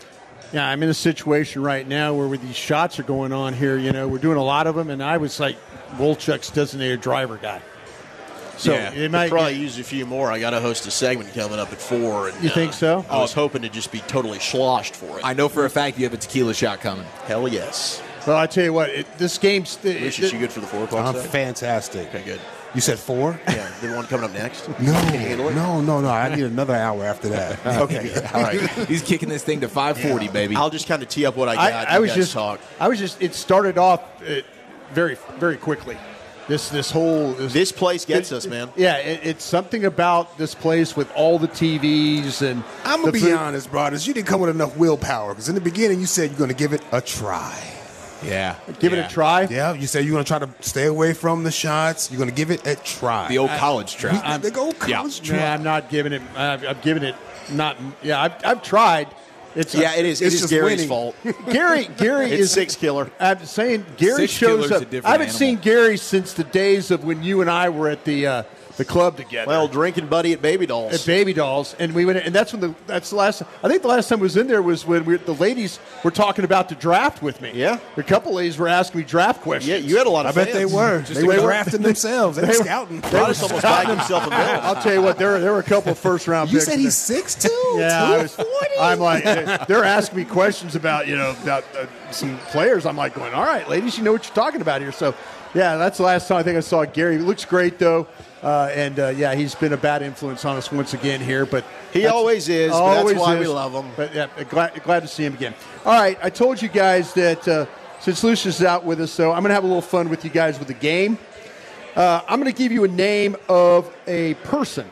Yeah, I'm in a situation right now where with these shots are going on here, you know, we're doing a lot of them, and I was like Wolchuk's designated driver guy. So yeah, it might probably use a few more. I got to host a segment coming up at four. And, you think so? I was hoping to just be totally sloshed for it. I know for a fact you have a tequila shot coming. Hell yes. Well, I tell you what, it, this game's. It, Wish is you good for the four o'clock? I'm set? fantastic. Okay, good. You said four? Yeah. The one coming up next? No, Can you handle it? no, no, no. I need another hour after that. Okay. All right. He's kicking this thing to five forty, yeah. baby. I'll just kind of tee up what I got. I, I was guys just. talk. I was just. It started off uh, very, very quickly. This this whole this, this place gets it, us, man. Yeah, it, it's something about this place with all the T Vs and. I'm gonna be food. honest, brothers. You didn't come with enough willpower because in the beginning you said you're gonna give it a try. Yeah, give yeah. it a try. Yeah, you said you're gonna try to stay away from the shots. You're gonna give it a try. The old college try. I'm, the old college yeah. try. Yeah, I'm not giving it. I've, I've given it not. Yeah, I've, I've tried. It's yeah, it is. It it's is just Gary's winning. fault. Gary, Gary it's is six killer. I'm saying Gary Six shows killer's up. a different I haven't animal. seen Gary since the days of when you and I were at the uh, the club together. Well, drinking buddy at Baby Dolls. At Baby Dolls, and we went, and that's when the that's the last. I think the last time I was in there was when we, the ladies were talking about the draft with me. Yeah, a couple ladies were asking me draft questions. Yeah, you had a lot of. I fans. bet they were. Just they were were drafting themselves. They, they were were scouting. They almost almost bagged himself a bill. I'll tell you what, there there were a couple of first round. You picks said in he's there. six two. Yeah, I two was, forty. I'm like, they're asking me questions about, you know, about uh, some players. I'm like going, all right, ladies, you know what you're talking about here. So, yeah, that's the last time I think I saw Gary. He looks great, though. Uh, and, uh, yeah, he's been a bad influence on us once again here. But He always is, but that's always why is. we love him. But, yeah, glad, glad to see him again. All right, I told you guys that uh, since Lucius is out with us, so I'm going to have a little fun with you guys with the game. Uh, I'm going to give you a name of a person.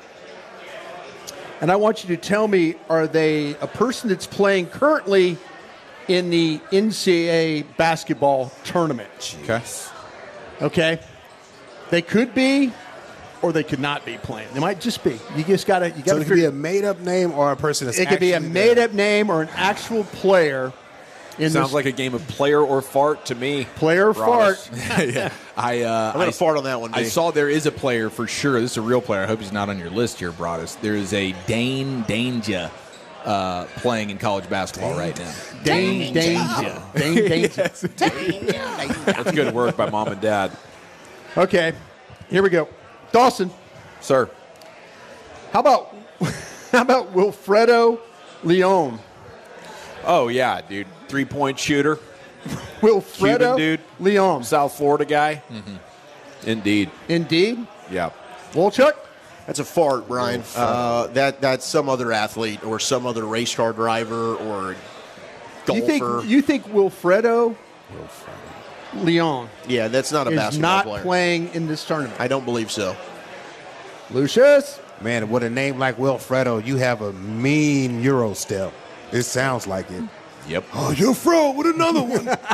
And I want you to tell me, are they a person that's playing currently in the N C double A basketball tournament? Okay. Okay? They could be, or they could not be playing. They might just be. You just got to you got So to it could be a made-up name or a person that's It could be a actually made-up name or an actual player. In Sounds this like a game of player or fart to me. player or fart. yeah. I, uh, I'm going I, to fart on that one, I D. saw there is a player for sure. This is a real player. I hope he's not on your list here, Broadus. There is a Dane Danger uh, playing in college basketball right now. Dane Danger. Dane Danger. That's good work by mom and dad. Okay, here we go. Dawson, Sir. how about how about Wilfredo Leon? Oh, yeah, dude. Three-point shooter. Wilfredo Cuban dude. Leon. South Florida guy. Mm-hmm. Indeed. Indeed. Yeah. Wolchuk? That's a fart, Brian. Uh, that that's some other athlete or some other race car driver or golfer. You think you think Wilfredo Leon yeah, that's not a is basketball not player. playing in this tournament? I don't believe so. Lucius? Man, with a name like Wilfredo, you have a mean Euro step. It sounds like it. Yep. Oh, you're Fro with another one. But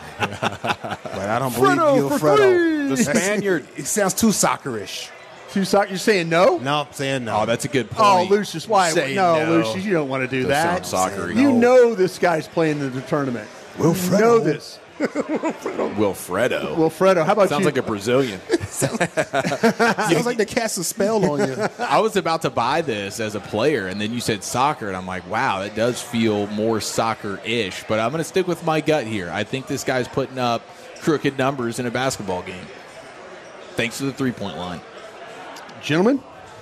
I don't believe Fredo you, for Fredo. three. The Spaniard. It sounds too soccerish. Two sock, you're saying no? No, I'm saying no. Oh, that's a good point. Oh, Lucius, why? Say No, no. Lucius, you don't want to do Does that. sound soccer-y. You No. know this guy's playing in the tournament. Wilfredo. You know this. Wilfredo. Wilfredo, how about Sounds you? like a Brazilian. Sounds like they cast a spell on you. I was about to buy this as a player, and then you said soccer, and I'm like, wow, that does feel more soccer-ish. But I'm going to stick with my gut here. I think this guy's putting up crooked numbers in a basketball game. Thanks to the three-point line. Gentlemen,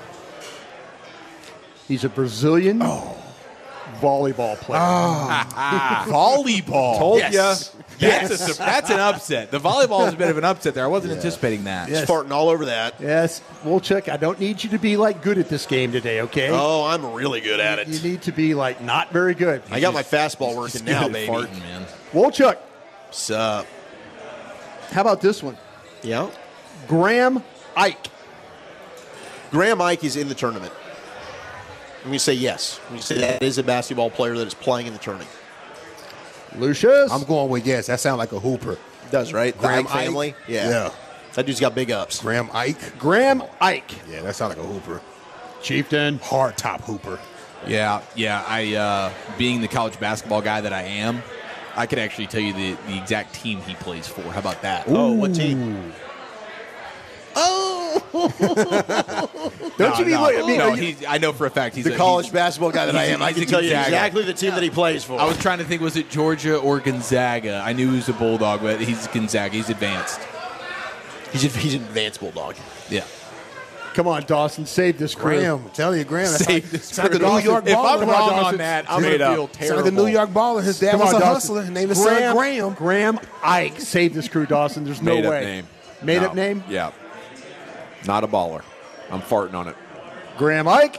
he's a Brazilian volleyball player. Volleyball. Told yes. ya. That's, a, that's an upset. The volleyball is a bit of an upset there. I wasn't anticipating that. He's farting all over that. Yes, Wolchuk, I don't need you to be like good at this game today, okay? Oh, I'm really good at it. You need to be like not very good. I got my fastball working Good now, at baby. farting, man. Wolchuk, Sup? how about this one? Yeah. Graham Ike. Graham Ike is in the tournament. I'm going to say yes. I'm going to say that is a basketball player that is playing in the tournament. Lucius? I'm going with yes. That sounds like a hooper. Does, right? The Graham Ike family? Ike? Yeah. Yeah. That dude's got big ups. Graham Ike. Graham Ike. Yeah, that sounds like a hooper. Chieftain. Hard top hooper. Yeah, yeah. I uh, being the college basketball guy that I am, I could actually tell you the, the exact team he plays for. How about that? Oh, what team? Oh, Don't no, you mean? no, I mean, no, you, he's, I know for a fact he's the a, college he's, basketball guy that I am. I he's can a tell you Gonzaga. exactly the team that he plays for. I was trying to think, was it Georgia or Gonzaga? I knew he was a Bulldog, but he's Gonzaga. He's advanced. He's a, he's an advanced Bulldog. Yeah. Come on, Dawson, save this crew. Graham, I'm telling you, Graham. That's Save like, this it's like the crew. New York If baller. I'm Come on, wrong Dawson. on that, I'm going Straight to up. feel It's terrible. like the New York baller. His dad Come was on, a Dawson. hustler. His name is son Graham. Graham Ike, save this crew, Dawson. There's no Made up way. name. Made No. up name. Yeah. Not a baller. I'm farting on it. Graham Ike.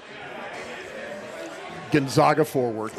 Gonzaga forward.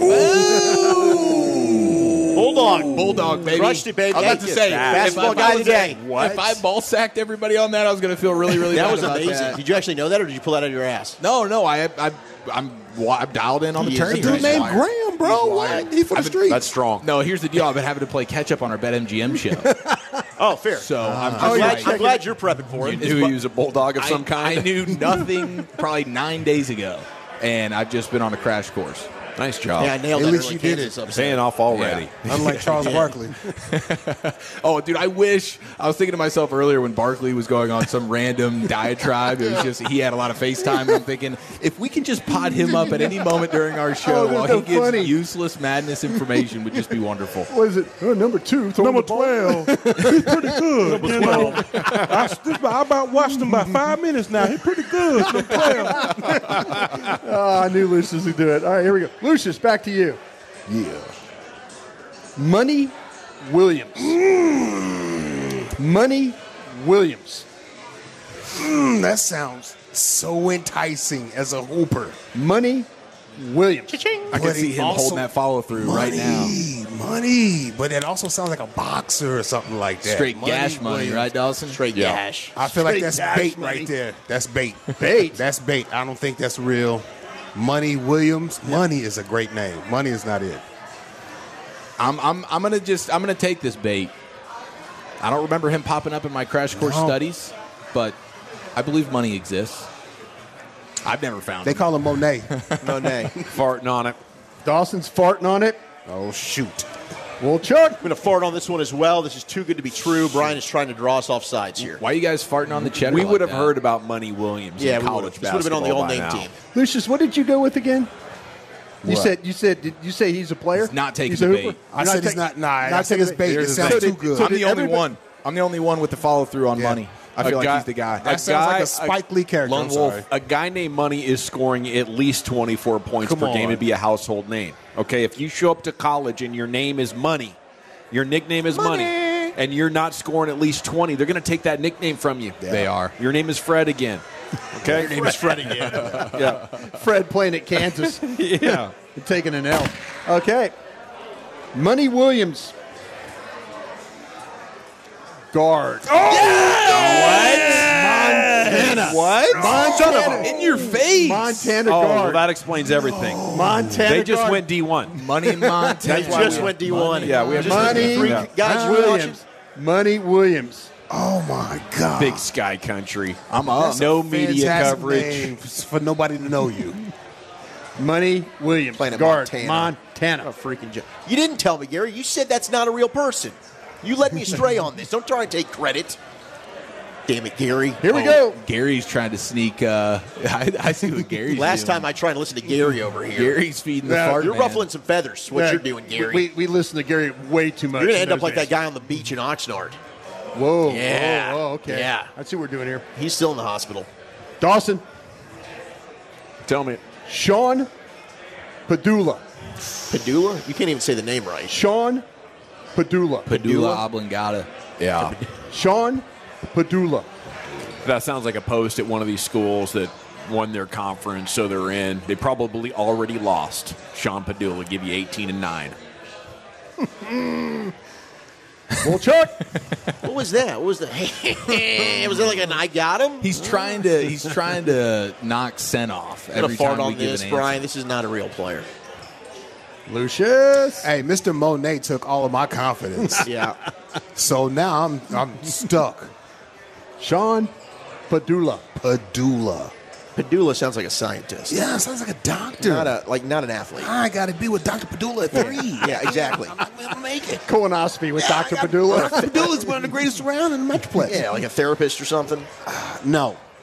Bulldog. Bulldog, baby. Crushed it, baby. I was about to Hey, say, basketball if I guy was today. a- If I ball sacked everybody on that, I was going to feel really, really That bad was about amazing. that. Did you actually know that, or did you pull that out of your ass? No, no, I, I, I'm, I'm dialed in on the He is tourney. a dude right named now. Graham, bro. What? He for the I've been- streets. That's strong. No, here's the deal. I've been having to play catch up on our BetMGM show. Oh, fair. So I'm just I'm, glad, like, I'm glad you're prepping for You it. knew he was a bulldog of some I, kind. I knew nothing probably nine days ago, and I've just been on a crash course. Nice job. Yeah, I nailed At that. least early you did Kansas it. upset. Paying off already. Unlike Charles Barkley. Oh, dude, I wish I was thinking to myself earlier when Barkley was going on some random diatribe. It was just he had a lot of FaceTime. And I'm thinking if we can just pod him up at any moment during our show Oh, while that's he so gives funny. useless madness information would just be wonderful. What is it? Oh, number two. Number twelve. He's pretty good. You know, I, just, I about watched him about five minutes now. He's pretty good. Number twelve. Oh, I knew Lucius would do it. All right, here we go. Lucius, back to you. Yeah. Money Williams. Money Williams. Mm, that sounds so enticing as a hooper. Money Williams. I can But see he him also- holding that follow through right now. Money, money. But it also sounds like a boxer or something like that. Straight Money gash money, Williams. right, Dawson? Straight Yeah. gash. I feel like Straight that's gash bait money. right there. That's bait. Bait. That's bait. I don't think that's real. Money Williams. Money is a great name. Money is not it. I'm, I'm, I'm gonna just, I'm gonna take this bait. I don't remember him popping up in my crash course No. studies, but I believe money exists. I've never found They him. call him Monet. Monet. Farting on it. Dawson's farting on it. Oh, shoot. Well, Chuck. I'm going to fart on this one as well. This is too good to be true. Brian is trying to draw us off sides here. Why are you guys farting on the cheddar? We like would have that? heard about Money Williams Yeah, in we college would've. This would have been on the basketball old by name now. team. Lucius, what did you go with again? You What? said you said did you say he's a player? He's not taking He's a the hooper? bait. I You're said he's take- not. Nah, I not said taking it's bait. It Here's the sounds thing. too good. So I'm did the only everybody- one. I'm the only one with the follow through on Yeah. money. I A feel like guy- he's the guy. That sounds like guy- a Spike Lee character. Lone I'm Wolf, sorry. a guy named Money is scoring at least twenty-four points Come per on. game and be a household name. Okay, if you show up to college and your name is Money, your nickname is Money, and you're not scoring at least twenty, they're going to take that nickname from you. They are. Your name is Fred again. Okay? Your name is Fred again. Yeah. Fred playing at Kansas. Yeah. and taking an L. Okay. Money Williams. Guard. Montana. What? Montana. In your face. Montana Oh, guard. well, that explains everything. Montana They just guard. went D one. Money in Montana. They just went D one. Yeah, we have just Money three Yeah. guys you Williams. Money Williams. Oh, my God. Big Sky Country. I'm up. No media Fantastic coverage. name for nobody to know you. Money Williams. Playing at guard. Montana. Montana. A freaking joke. You didn't tell me, Gary. You said that's not a real person. You led me astray on this. Don't try and take credit. Damn it, Gary. Here we Oh, go. Gary's trying to sneak. Uh, I, I see what Gary's Last doing. time I tried to listen to Gary over here. Gary's feeding the Yeah, fart You're man. ruffling some feathers. What Yeah, you're doing, Gary. We, we listen to Gary way too much. you're going to in end up those like days. that guy on the beach in Oxnard. Whoa. Yeah. Whoa, whoa, okay. Yeah. That's what we're doing here. He's still in the hospital. Dawson. Tell me. Sean Padula. Padula? You can't even say the name right. Sean Padula. Padula Oblongata. Yeah. Sean Padula. That sounds like a post at one of these schools that won their conference, so they're in. They probably already lost. Sean Padula give you eighteen and nine. Well, Chuck. What was that? What was that? Was it like an I got him? He's trying to. He's trying to knock Sen off I'm going every to fart time we on give this, an answer. Brian. This is not a real player. Lucius. Hey, Mister Monet took all of my confidence. Yeah. So now I'm I'm stuck. Sean Padula. Padula. Padula sounds like a scientist. Yeah, sounds like a doctor. Not a, like not an athlete. I got to be with Doctor Padula at three. Yeah, exactly. I'm not going to make it. Colonoscopy with Doctor Padula. Doctor Padula is one of the greatest around in the Metroplex. Yeah, like a therapist or something. No.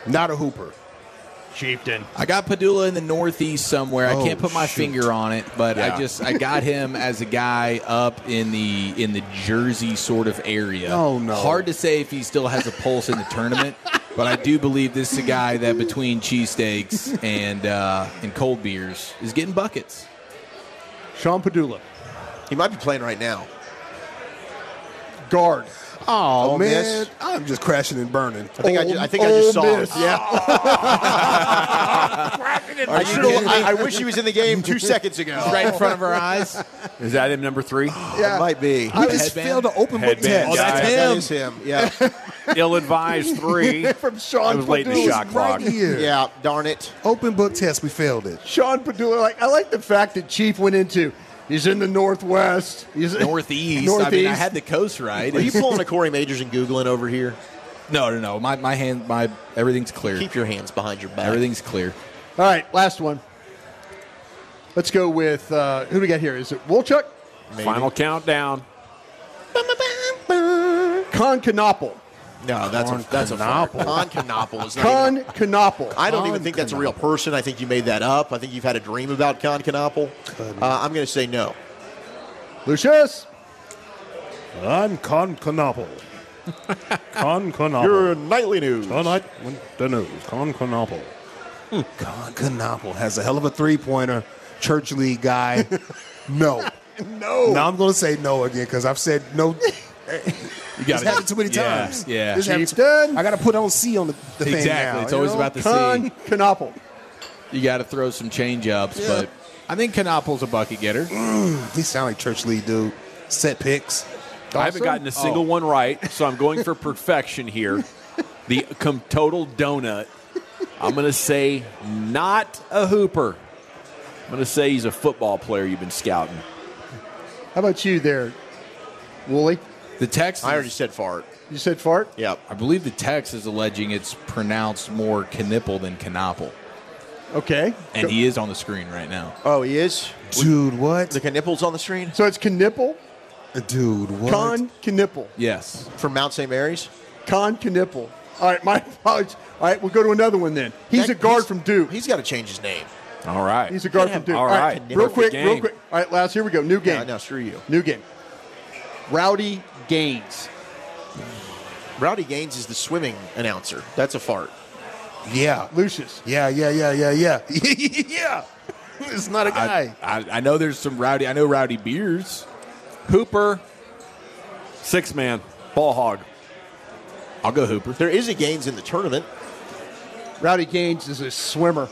Not a hooper. Chieftain. I got Padula in the Northeast somewhere. I Oh, can't put my shoot. finger on it, but Yeah. I just I got him as a guy up in the in the Jersey sort of area. Oh, no. Hard to say if he still has a pulse in the tournament, but I do believe this is a guy that between cheesesteaks and uh, and cold beers is getting buckets. Sean Padula. He might be playing right now. Guard. Oh, Ole man. Miss. I'm just crashing and burning. I think I just, I think I just saw him. Yeah. I, should've- I, I wish he was in the game two seconds ago. Right in front of our eyes. Is that him, number three? It might be. I just Headband? failed the open book Headband test. guy. That him. is him. Yeah. Ill-advised three. From Sean I was late in the Padula. shot clock. Right here. Yeah. Darn it. Open book test, we failed it. Sean Padula. Like I like the fact that Chief went into. He's in the Northwest. He's Northeast. Northeast. I mean, I had the coast right. Are you pulling a Corey Majors and Googling over here? No, no, no. My my hand, my everything's clear. Keep your hands behind your back. Everything's clear. All right, last one. Let's go with uh, who do we got here? Is it Wolchuk? Final countdown. Con Knopple. No, that's a that's a fart. Con Knopple is not Con even, Knopple. I don't even think that's a real person. I think you made that up. I think you've had a dream about Con Knopple. Uh, I'm going to say no. Lucius. I'm Con Knoppel. Con Knoppel. Your nightly news. Tonight, the news. Con Knoppel. Con Knoppel has a hell of a three-pointer. Church league guy. No. No. Now I'm going to say no again because I've said no. You It's got happened too many yeah, times. Yeah. This happened- Chieftain. I got to put on C on the, the thing Exactly. now. It's you always know? about the Con C. Knopple. You got to throw some change ups, Yeah. but I think Knoppel's a bucket getter. He sound like church league dude. Set picks. I haven't gotten a single one right, so I'm going for perfection here. The com- total donut. I'm going to say not a hooper. I'm going to say he's a football player you've been scouting. How about you there, Wooly? The text. I already said fart. You said fart? Yep. I believe the text is alleging it's pronounced more Knipple than Knoppel. Okay. And he is on the screen right now. Oh, he is? Dude, what? The Knipple's on the screen? So it's Knipple? Dude, what? Con Knipple. Yes. From Mount Saint Mary's? Con Knipple. All right, my apologies. All right, we'll go to another one then. He's That- a guard he's- from Duke. He's got to change his name. All right. He's a guard Can't from have- Duke. all right. Real Perfect quick, game. real quick. All right, last, here we go. New game. Yeah, no, screw you. New game. Rowdy Gaines. Rowdy Gaines is the swimming announcer. That's a fart. Yeah. Lucius. Yeah, yeah, yeah, yeah, yeah. yeah. It's not a guy. I, I, I know there's some rowdy. I know Rowdy Beers. Hooper, six man, ball hog. I'll go Hooper. There is a Gaines in the tournament. Rowdy Gaines is a swimmer.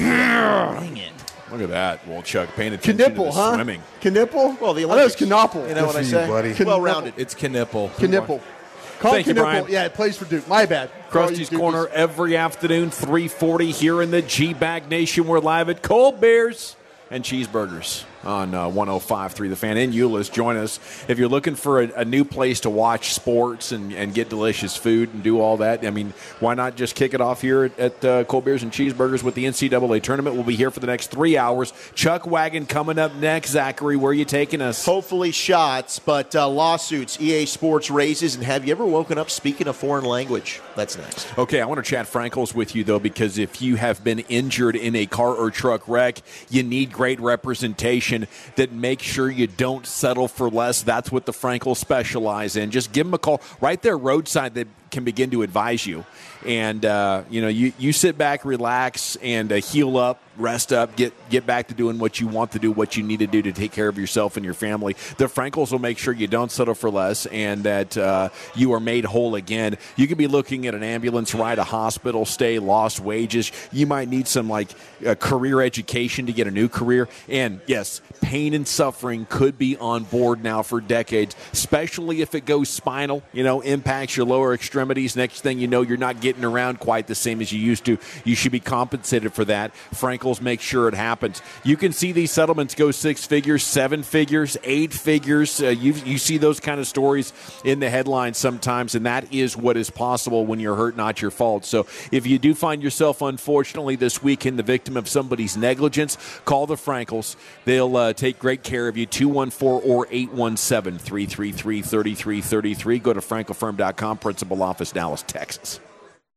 Dang it. Look at that. Wolchuk paying attention to Knipple, the huh? swimming. Knipple? Well, the I know it's Olympics. Knopple. You know what I for you, say? buddy. Well rounded. It's Knipple. Knipple. Con Thank you, Knipple. Brian. Yeah, it plays for Duke. My bad. For all you Krusty's Dukies. Corner every afternoon, three forty here in the G-Bag Nation. We're live at Cold Beers and Cheeseburgers on uh, one oh five point three The Fan. In Euless, join us. If you're looking for a, a new place to watch sports and, and get delicious food and do all that, I mean, why not just kick it off here at, at uh, Cold Beers and Cheeseburgers with the N C double A tournament? We'll be here for the next three hours. Chuck Wagon coming up next. Zachary, where are you taking us? Hopefully shots, but uh, lawsuits, E A Sports raises, and have you ever woken up speaking a foreign language? That's next. Okay, I want to chat Frankels with you, though, because if you have been injured in a car or truck wreck, you need great representation that makes sure you don't settle for less. That's what the Frankels specialize in. Just give them a call right there roadside. They can begin to advise you. And, uh, you know, you, you sit back, relax, and uh, heal up, rest up, get get back to doing what you want to do, what you need to do to take care of yourself and your family. The Frankels will make sure you don't settle for less and that uh, you are made whole again. You could be looking at an ambulance ride, a hospital stay, lost wages. You might need some, like, uh, career education to get a new career. And, yes, pain and suffering could be on board now for decades, especially if it goes spinal, you know, impacts your lower extremities. Next thing you know, you're not getting around quite the same as you used to. You should be compensated for that. Frankels make sure it happens. You can see these settlements go six figures, seven figures, eight figures. Uh, you, you see those kind of stories in the headlines sometimes, and that is what is possible when you're hurt, not your fault. So if you do find yourself, unfortunately, this weekend the victim of somebody's negligence, call the Frankels. They'll uh, take great care of you. two one four or eight one seven, three three three, three three three three. Go to frankel firm dot com, Principal Office, Dallas, Texas.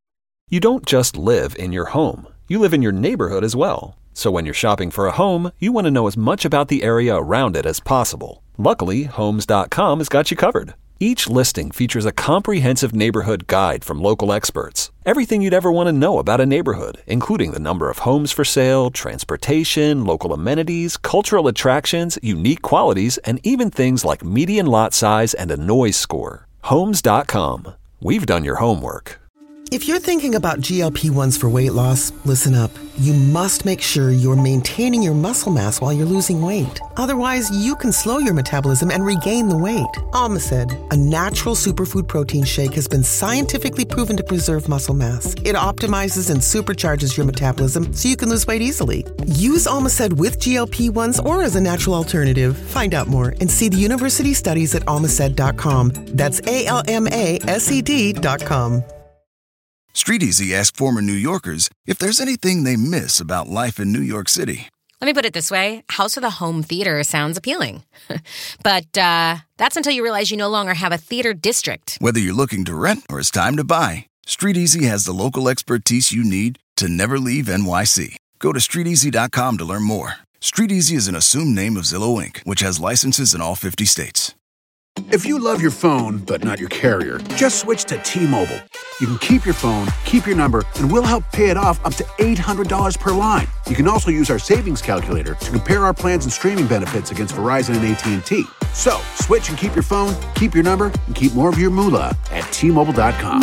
You don't just live in your home. You live in your neighborhood as well. So when you're shopping for a home, you want to know as much about the area around it as possible. Luckily, Homes dot com has got you covered. Each listing features a comprehensive neighborhood guide from local experts. Everything you'd ever want to know about a neighborhood, including the number of homes for sale, transportation, local amenities, cultural attractions, unique qualities, and even things like median lot size and a noise score. Homes dot com. We've done your homework. If you're thinking about G L P ones for weight loss, listen up. You must make sure you're maintaining your muscle mass while you're losing weight. Otherwise, you can slow your metabolism and regain the weight. Almacid, a natural superfood protein shake, has been scientifically proven to preserve muscle mass. It optimizes and supercharges your metabolism so you can lose weight easily. Use Almacid with G L P ones or as a natural alternative. Find out more and see the university studies at almacid dot com. That's A L M A S E D dot com. StreetEasy asked former New Yorkers if there's anything they miss about life in New York City. Let me put it this way. House with a home theater sounds appealing. But uh, that's until you realize you no longer have a theater district. Whether you're looking to rent or it's time to buy, StreetEasy has the local expertise you need to never leave N Y C. Go to street easy dot com to learn more. StreetEasy is an assumed name of Zillow Incorporated, which has licenses in all fifty states. If you love your phone, but not your carrier, just switch to T-Mobile. You can keep your phone, keep your number, and we'll help pay it off up to eight hundred dollars per line. You can also use our savings calculator to compare our plans and streaming benefits against Verizon and A T and T. So, switch and keep your phone, keep your number, and keep more of your moolah at T Mobile dot com.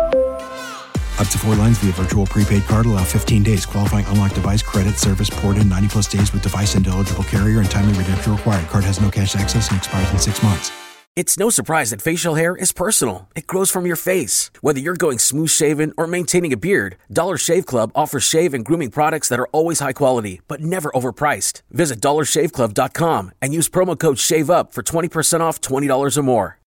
Up to four lines via virtual prepaid card. Allow fifteen days. Qualifying unlocked device. Credit service ported. ninety plus days with device and eligible carrier and timely redemption required. Card has no cash access and expires in six months. It's no surprise that facial hair is personal. It grows from your face. Whether you're going smooth shaven or maintaining a beard, Dollar Shave Club offers shave and grooming products that are always high quality, but never overpriced. Visit dollar shave club dot com and use promo code SHAVEUP for twenty percent off twenty dollars or more.